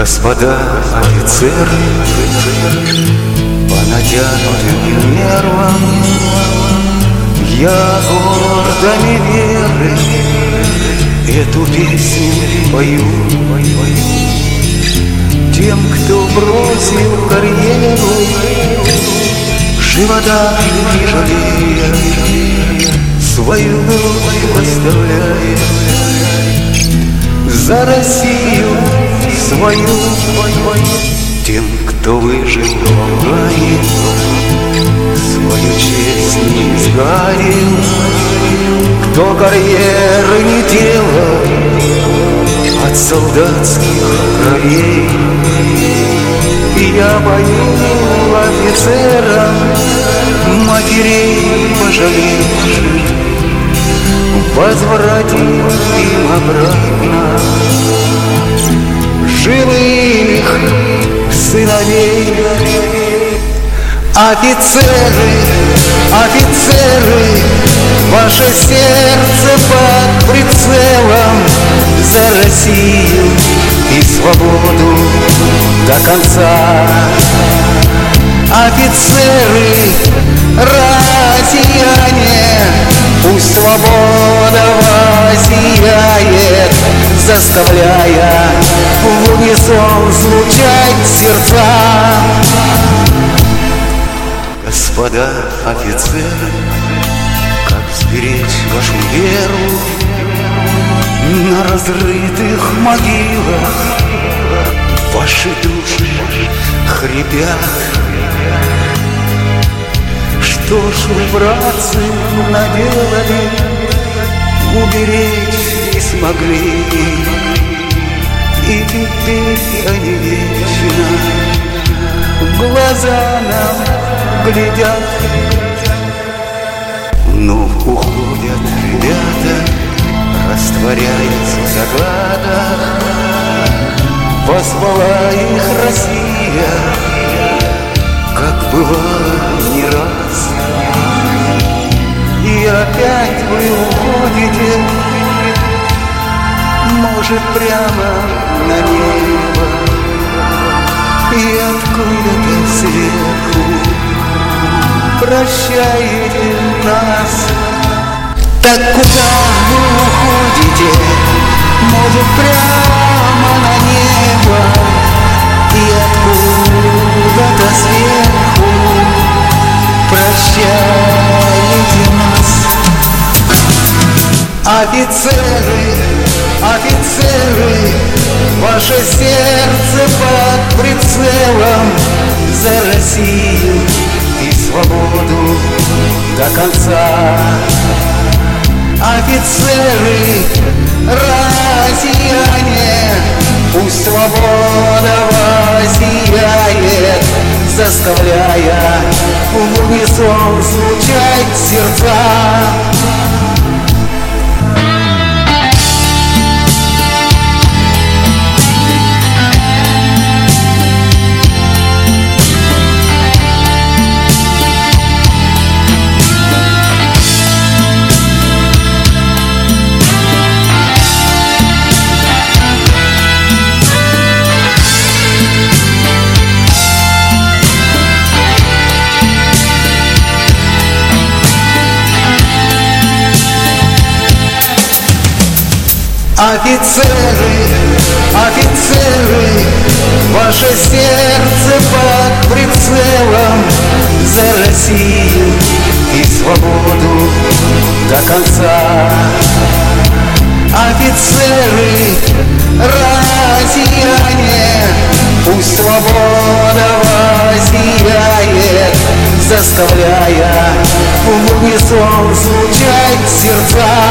Господа офицеры, по натянутым нервам я гордыми веры эту песню пою. Тем, кто бросил карьеру, живота не жалея, свою кровь поставляя за Россию свою. Тем, кто выжил в рае, свою честь не изгарил, кто карьеры не делал от солдатских кровей. И я пою офицерам, матерей пожалевших, возвратим им обратно живых сыновей. Офицеры, офицеры, ваше сердце под прицелом за Россию и свободу до конца. Офицеры, россияне, пусть свобода воссияет, заставляя в унисон звучать сердца. Господа офицеры, как сберечь вашу веру на разрытых могилах? Ваши души хрипят. Что ж вы, братцы, наделали, уберечь не смогли, и теперь они вечно в глаза нам глядят. Ну, уходят ребята, растворяются в загадах, позвала их Россия, как бывало не раз. И опять вы уходите, может, прямо на небо, и откуда-то сверху прощаете нас. Так куда вы уходите? Может, прямо на небо, и откуда-то сверху прощаете нас. Офицеры, офицеры, ваше сердце под прицелом за Россию и свободу до конца. Офицеры, россияне, пусть свобода воссияет, заставляя в унисон звучать сердца. Офицеры, офицеры, ваше сердце под прицелом за Россию и свободу до конца. Офицеры, россияне, пусть свобода воссияет, заставляя в унисон звучать сердца.